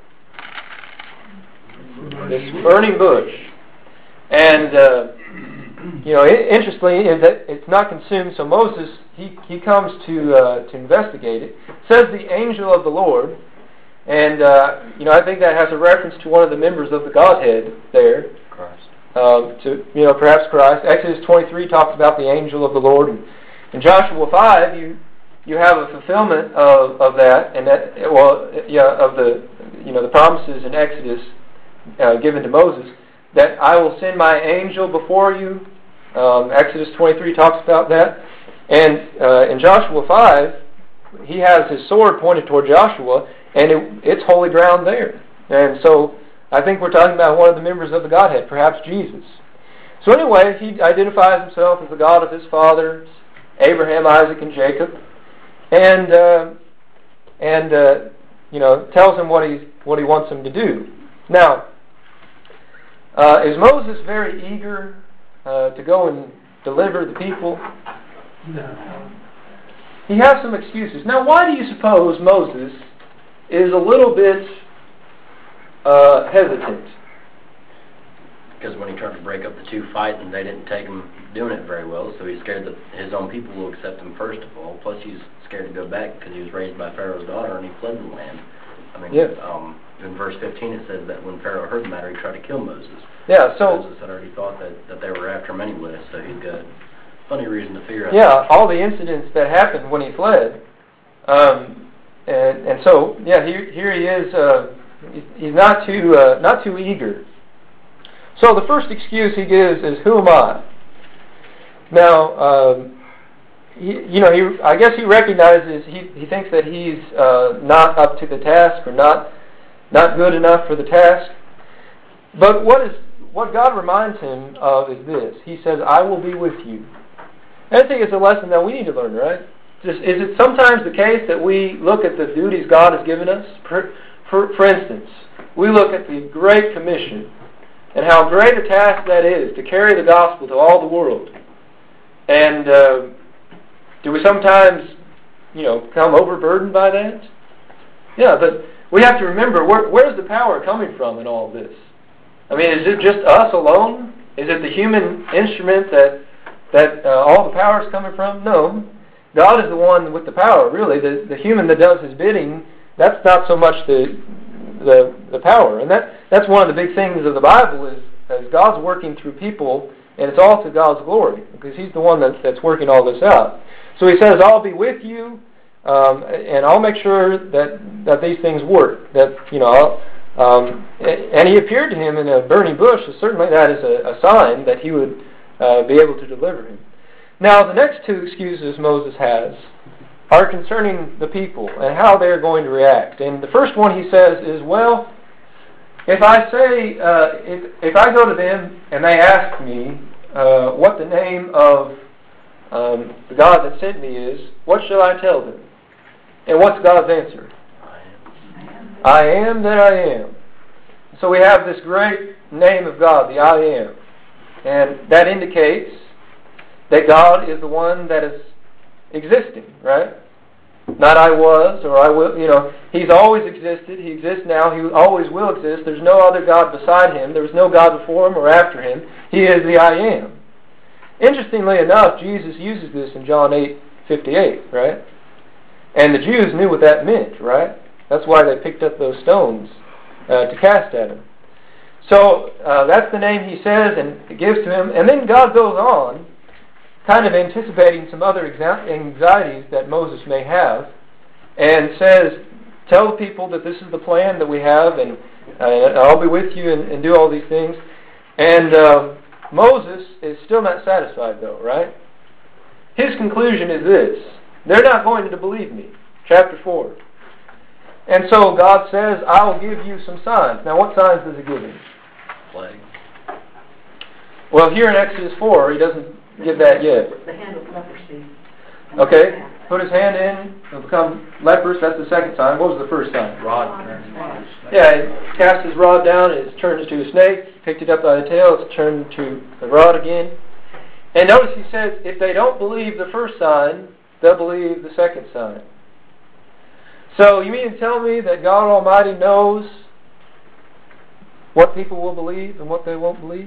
This burning bush. And, uh, you know, interestingly, is that it's not consumed, so Moses, he, he comes to uh, to investigate it. It says the angel of the Lord, and, uh, you know, I think that has a reference to one of the members of the Godhead there. Christ. Um, to, you know, perhaps Christ. Exodus twenty-three talks about the angel of the Lord. And in Joshua five, you you have a fulfillment of, of that, and that, well, yeah, of the, you know, the promises in Exodus uh, given to Moses, that I will send my angel before you. Um, Exodus twenty-three talks about that. And uh, in Joshua five, he has his sword pointed toward Joshua, and it, it's holy ground there. And so I think we're talking about one of the members of the Godhead, perhaps Jesus. So anyway, he identifies himself as the God of his fathers, Abraham, Isaac, and Jacob, and uh, and uh, you know, tells him what he what he wants him to do. Now, uh, is Moses very eager uh, to go and deliver the people? No. He has some excuses. Now, why do you suppose Moses is a little bit uh, hesitant? Because when he tried to break up the two fighting, they didn't take him doing it very well, so he's scared that his own people will accept him first of all. Plus, he's scared to go back because he was raised by Pharaoh's daughter and he fled the land. I mean, yeah. um, in verse fifteen it says that when Pharaoh heard the matter, he tried to kill Moses. Yeah, so Moses had already thought that, that they were after him anyway, so he's got plenty of reason to fear. I yeah, think. all the incidents that happened when he fled, um, and and so yeah, here here he is. Uh, he's not too uh, not too eager. So the first excuse he gives is, "Who am I?" Now, um, he, you know, he I guess he recognizes he he thinks that he's uh, not up to the task or not not good enough for the task. But what is what God reminds him of is this. He says, "I will be with you." And I think it's a lesson that we need to learn, right? Just, is it sometimes the case that we look at the duties God has given us? For, for, for instance, we look at the Great Commission and how great a task that is to carry the gospel to all the world. And uh, Do we sometimes, you know, become overburdened by that? Yeah, but we have to remember, where, where's the power coming from in all this? I mean, is it just us alone? Is it the human instrument that that uh, all the power is coming from? No. God is the one with the power, really. The, the human that does his bidding, that's not so much the the, the power. And that that's one of the big things of the Bible is, is God's working through people, and it's all to God's glory, because he's the one that, that's working all this out. So he says, I'll be with you, um, and I'll make sure that, that these things work. That, you know, I'll, um, and he appeared to him in a burning bush, so certainly that is a, a sign that he would uh, be able to deliver him. Now, the next two excuses Moses has are concerning the people and how they're going to react. And the first one he says is, well, if I say, uh, if, if I go to them and they ask me uh, what the name of um, the God that sent me is, what shall I tell them? And what's God's answer? I am that I am. So we have this great name of God, the I am. And that indicates that God is the one that is existing, right? Not I was or I will, you know, he's always existed, he exists now, he always will exist. There's no other God beside him, there's no God before him or after him. He is the I am. Interestingly enough, Jesus uses this in John eight fifty-eight, right? And the Jews knew what that meant, right? That's why they picked up those stones uh, to cast at him. So uh, that's the name he says and gives to him. And then God goes on, kind of anticipating some other anxieties that Moses may have, and says, tell the people that this is the plan that we have, and uh, I'll be with you and, and do all these things. And uh, Moses is still not satisfied, though, right? His conclusion is this: they're not going to believe me. Chapter four. And so God says, I will give you some signs. Now, what signs does he give him? Plague. Well, here in Exodus four, he doesn't give that yet. The hand of leprosy. Okay, put his hand in, he'll become leprous. That's the second sign. What was the first sign? Rod. Yeah, he cast his rod down, it turns to a snake, picked it up by the tail, it's turned to a rod again. And notice he says, if they don't believe the first sign, they'll believe the second sign. So you mean to tell me that God Almighty knows what people will believe and what they won't believe?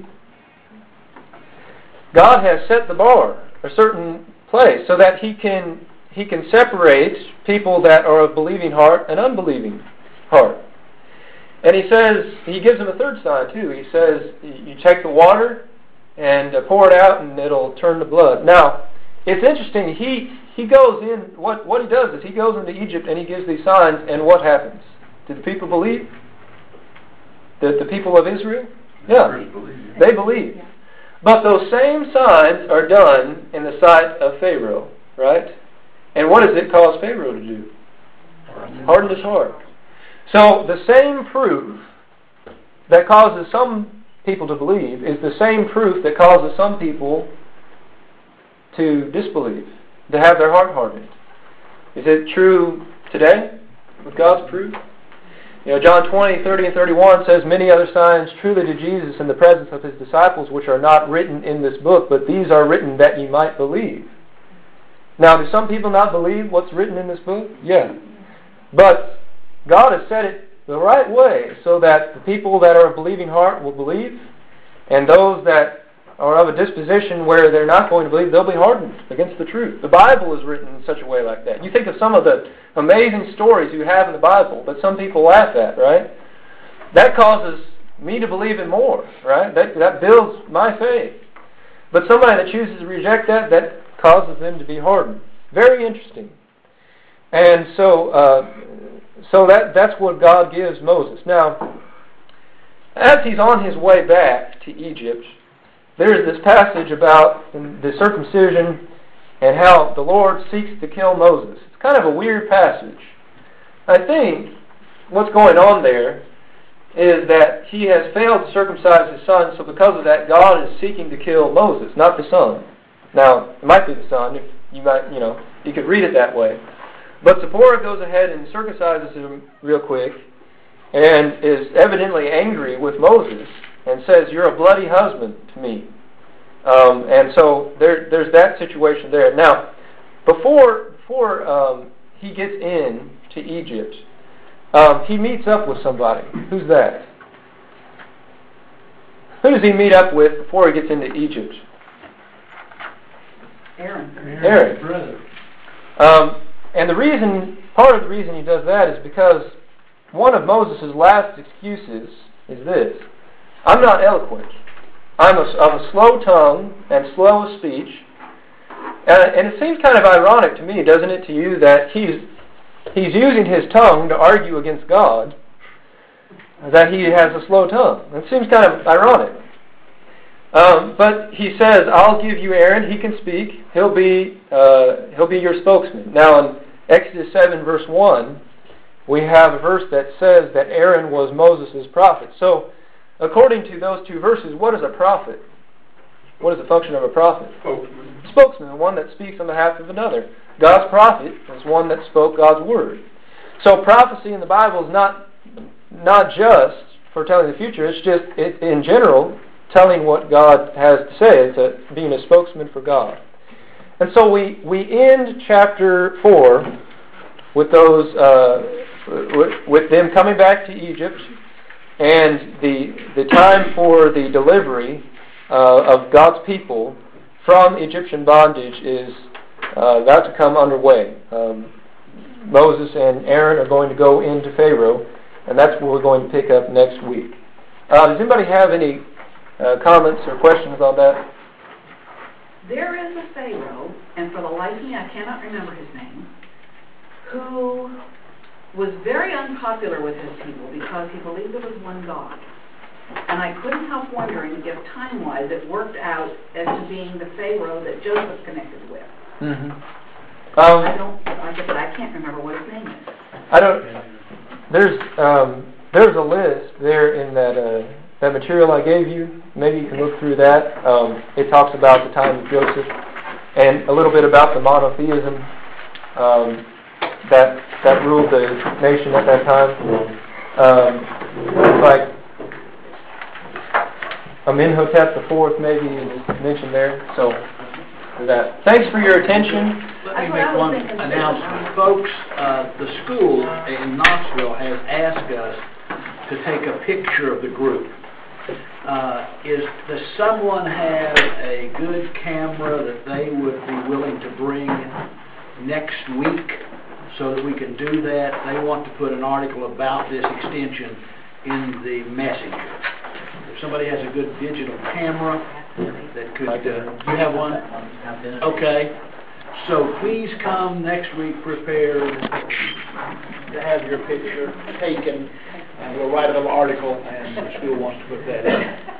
God has set the bar a certain place so that he can he can separate people that are of believing heart and unbelieving heart. And he says, he gives them a third sign too. He says, you take the water and pour it out and it'll turn to blood. Now, it's interesting, he he goes in, what, what he does is he goes into Egypt and he gives these signs, and what happens? Do the people believe? The, the people of Israel? Yeah, they believe. But those same signs are done in the sight of Pharaoh, right? And what does it cause Pharaoh to do? Harden his heart. So the same proof that causes some people to believe is the same proof that causes some people to disbelieve, to have their heart hardened. Is it true today with God's proof? You know, John twenty, thirty, and thirty-one says, many other signs truly did Jesus in the presence of his disciples, which are not written in this book, but these are written that ye might believe. Now, do some people not believe what's written in this book? Yeah. But God has said it the right way so that the people that are of believing heart will believe, and those that are of a disposition where they're not going to believe, they'll be hardened against the truth. The Bible is written in such a way like that. You think of some of the amazing stories you have in the Bible that some people laugh at, right? That causes me to believe it more, right? That, that builds my faith. But somebody that chooses to reject that, that causes them to be hardened. Very interesting. And so, uh, so that that's what God gives Moses. Now, as he's on his way back to Egypt, there's this passage about the circumcision and how the Lord seeks to kill Moses. It's kind of a weird passage. I think what's going on there is that he has failed to circumcise his son, so because of that, God is seeking to kill Moses, not the son. Now, it might be the son, if you might, you know, you could read it that way. But Zipporah goes ahead and circumcises him real quick and is evidently angry with Moses and says, you're a bloody husband to me. Um, and so there, there's that situation there. Now, before before um, he gets in to Egypt, um, he meets up with somebody. Who's that? Who does he meet up with before he gets into Egypt? Aaron. Aaron. Brother. Um, and the reason, part of the reason he does that is because one of Moses' last excuses is this: I'm not eloquent. I'm a, of a slow tongue and slow of speech. Uh, and it seems kind of ironic to me, doesn't it, to you, that he's he's using his tongue to argue against God, that he has a slow tongue. It seems kind of ironic. Um, but he says, I'll give you Aaron, he can speak, he'll be, uh, he'll be your spokesman. Now in Exodus seven verse one, we have a verse that says that Aaron was Moses' prophet. So, according to those two verses, what is a prophet? What is the function of a prophet? Spokesman. Spokesman, the one that speaks on behalf of another. God's prophet is one that spoke God's word. So prophecy in the Bible is not not just for telling the future, it's just, it, in general, telling what God has to say. It's a, being a spokesman for God. And so we, we end chapter four with those, uh, with, with them coming back to Egypt, and the the time for the delivery uh, of God's people from Egyptian bondage is uh, about to come underway. Um, Moses and Aaron are going to go into Pharaoh, and that's what we're going to pick up next week. Uh, does anybody have any uh, comments or questions on that? There is a Pharaoh, and for the life of me I cannot remember his name, who was very unpopular with his people because he believed there was one God. And I couldn't help wondering if time-wise it worked out as to being the Pharaoh that Joseph connected with. Mm-hmm. I Um, don't, like I said, I can't remember what his name is. I don't. There's um, there's a list there in that uh, that material I gave you. Maybe you can look through that. Um, it talks about the time of Joseph and a little bit about the monotheism um, that that ruled the nation at that time. Um, it's like Amenhotep the Fourth, maybe, is mentioned there. So, for that. Thanks for your attention. Let me make one announcement. Folks, uh, the school in Knoxville has asked us to take a picture of the group. Uh, is Does someone have a good camera that they would be willing to bring next week so that we can do that? They want to put an article about this extension in the Messenger. If somebody has a good digital camera that could, uh, you have one? Okay. So please come next week prepared to have your picture taken, and we'll write a little article, and the school wants to put that in.